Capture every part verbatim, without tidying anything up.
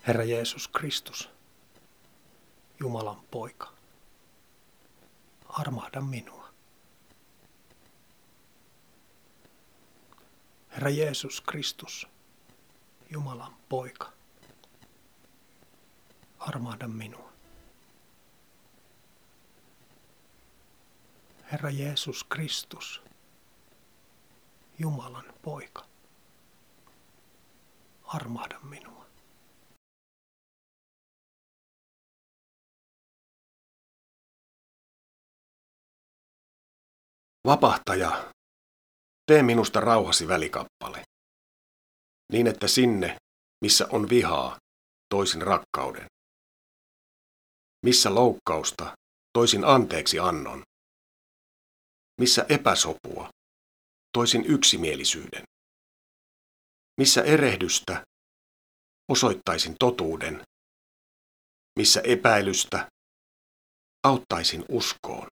Herra Jeesus Kristus, Jumalan poika, armahda minua. Herra Jeesus Kristus, Jumalan poika, armahda minua. Herra Jeesus Kristus, Jumalan poika, armahda minua. Vapahtaja, tee minusta rauhasi välikappale, niin että sinne, missä on vihaa, toisin rakkauden. Missä loukkausta, toisin anteeksi annon. Missä epäsopua, toisin yksimielisyyden. Missä erehdystä, osoittaisin totuuden. Missä epäilystä, auttaisin uskoon.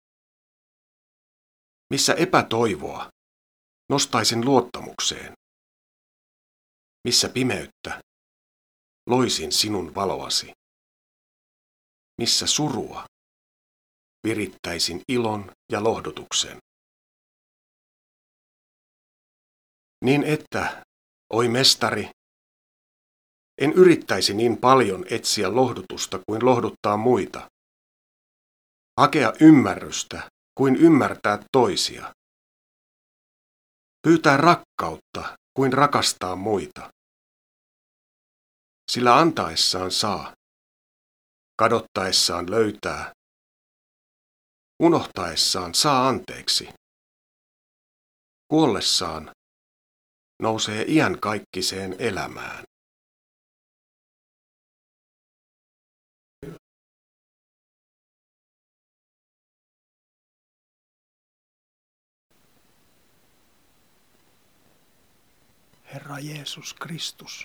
Missä epätoivoa, nostaisin luottamukseen. Missä pimeyttä, loisin sinun valoasi. Missä surua, virittäisin ilon ja lohdutuksen. Niin että, oi mestari, en yrittäisi niin paljon etsiä lohdutusta kuin lohduttaa muita. Hakea ymmärrystä kuin ymmärtää toisia. Pyytää rakkautta kuin rakastaa muita. Sillä antaessaan saa, kadottaessaan löytää, unohtaessaan saa anteeksi. Kuollessaan nousee iankaikkiseen elämään. Herra Jeesus Kristus,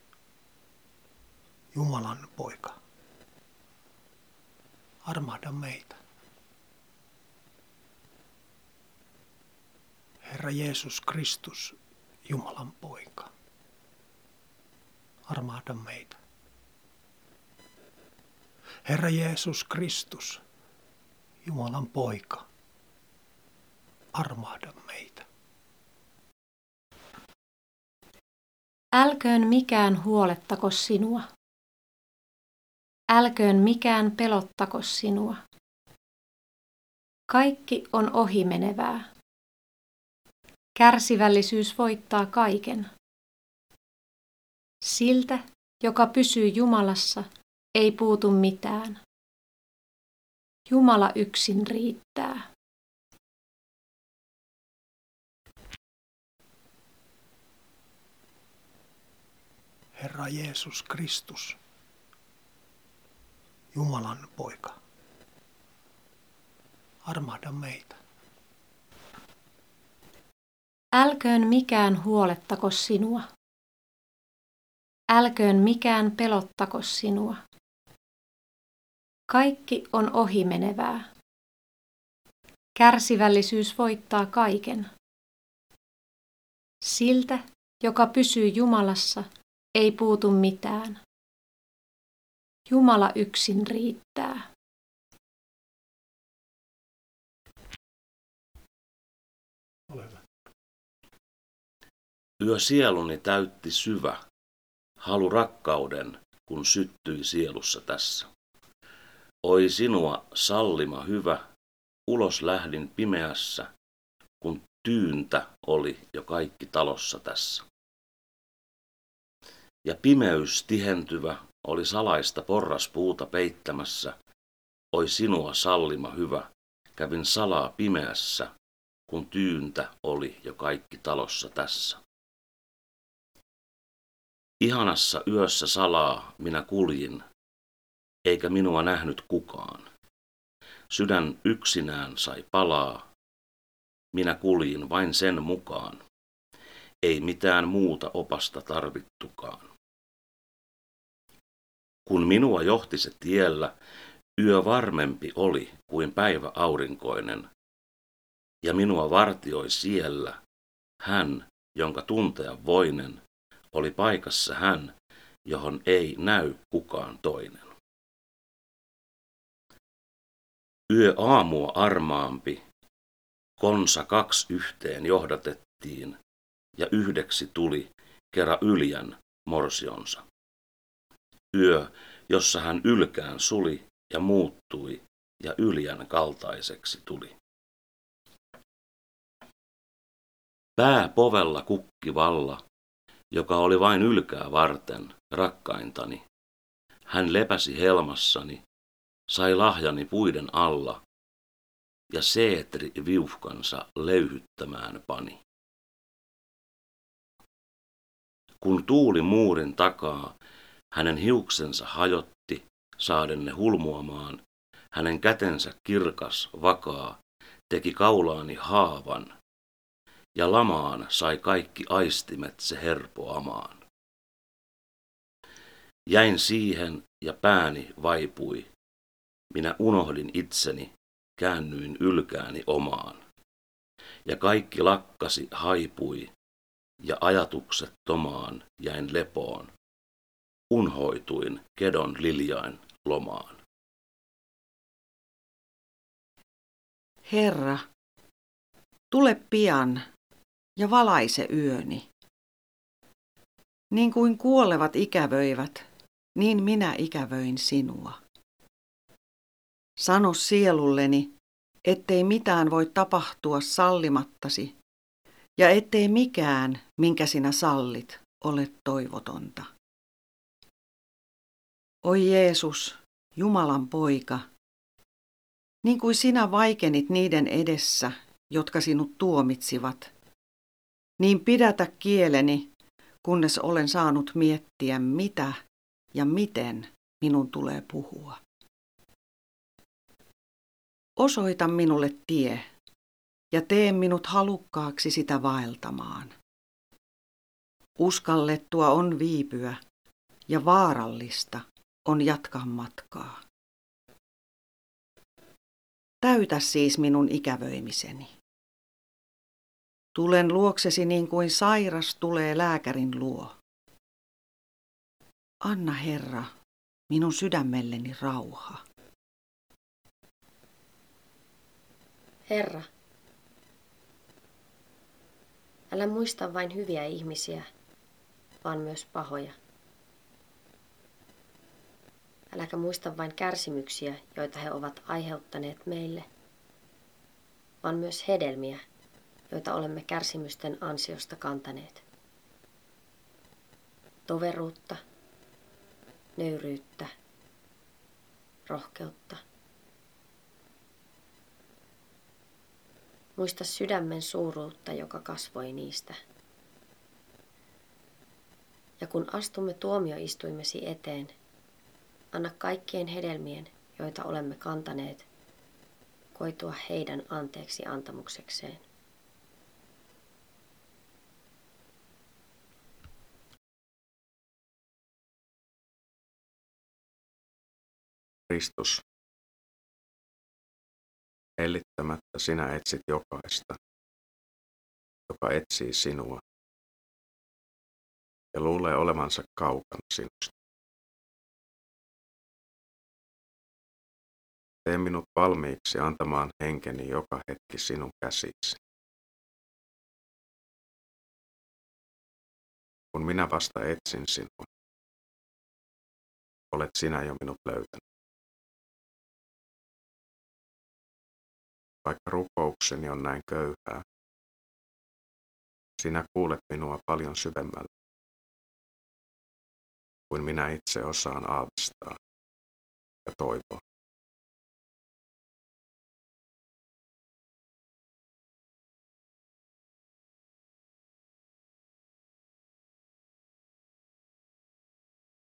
Jumalan poika, armahda meitä. Herra Jeesus Kristus, Jumalan poika, armahda meitä. Herra Jeesus Kristus, Jumalan poika, armahda meitä. Älköön mikään huolettako sinua. Älköön mikään pelottako sinua. Kaikki on ohimenevää. Kärsivällisyys voittaa kaiken. Siltä, joka pysyy Jumalassa, ei puutu mitään. Jumala yksin riittää. Herra Jeesus Kristus, Jumalan poika, armahda meitä. Älköön mikään huolettako sinua. Älköön mikään pelottako sinua. Kaikki on ohimenevää. Kärsivällisyys voittaa kaiken. Siltä, joka pysyy Jumalassa, ei puutu mitään. Jumala yksin riittää. Ole hyvä. Yö sieluni täytti syvä, halu rakkauden, kun syttyi sielussa tässä. Oi sinua, sallima hyvä, ulos lähdin pimeässä, kun tyyntä oli jo kaikki talossa tässä. Ja pimeys tihentyvä oli salaista porraspuuta peittämässä. Oi sinua, sallima hyvä, kävin salaa pimeässä, kun tyyntä oli jo kaikki talossa tässä. Ihanassa yössä salaa minä kuljin, eikä minua nähnyt kukaan. Sydän yksinään sai palaa, minä kuljin vain sen mukaan. Ei mitään muuta opasta tarvittukaan. Kun minua johti se tiellä, yö varmempi oli kuin päivä aurinkoinen, ja minua vartioi siellä hän, jonka tuntea voinen, oli paikassa hän, johon ei näy kukaan toinen. Yö aamua armaampi, konsa kaksi yhteen johdatettiin, ja yhdeksi tuli kera Yljän morsionsa. Yö, jossa hän Ylkään suli ja muuttui, ja Yljän kaltaiseksi tuli. Pää povella kukki valla, joka oli vain Ylkää varten, rakkaintani. Hän lepäsi helmassani, sai lahjani puiden alla, ja seetri viuhkansa löyhyttämään pani. Kun tuuli muurin takaa, hänen hiuksensa hajotti, saaden ne hulmuamaan, hänen kätensä kirkas, vakaa, teki kaulaani haavan, ja lamaan sai kaikki aistimet se herpoamaan. Jäin siihen ja pääni vaipui, minä unohdin itseni, käännyin Ylkääni omaan, ja kaikki lakkasi haipui, ja ajatuksettomaan jäin lepoon, unhoituin kedon liljain lomaan. Herra, tule pian ja valaise yöni. Niin kuin kuolevat ikävöivät, niin minä ikävöin sinua. Sano sielulleni, ettei mitään voi tapahtua sallimattasi, ja ettei mikään, minkä sinä sallit, ole toivotonta. Oi Jeesus, Jumalan poika, niin kuin sinä vaikenit niiden edessä, jotka sinut tuomitsivat, niin pidätä kieleni, kunnes olen saanut miettiä, mitä ja miten minun tulee puhua. Osoita minulle tie ja tee minut halukkaaksi sitä vaeltamaan. Uskallettua on viipyä ja vaarallista on jatkaa matkaa. Täytä siis minun ikävöimiseni. Tulen luoksesi niin kuin sairas tulee lääkärin luo. Anna, Herra, minun sydämelleni rauha. Herra, älä muista vain hyviä ihmisiä, vaan myös pahoja. Äläkä muista vain kärsimyksiä, joita he ovat aiheuttaneet meille, vaan myös hedelmiä, joita olemme kärsimysten ansiosta kantaneet. Toveruutta, nöyryyttä, rohkeutta. Muista sydämen suuruutta, joka kasvoi niistä. Ja kun astumme tuomioistuimesi eteen, anna kaikkien hedelmien, joita olemme kantaneet, koitua heidän anteeksi antamuksekseen. Kristus, hellittämättä sinä etsit jokaista, joka etsii sinua ja luulee olevansa kaukana sinusta. Tee minut valmiiksi antamaan henkeni joka hetki sinun käsiksi. Kun minä vasta etsin sinua, olet sinä jo minut löytänyt. Vaikka rukoukseni on näin köyhää, sinä kuulet minua paljon syvemmälle kuin minä itse osaan aavistaa ja toivoa.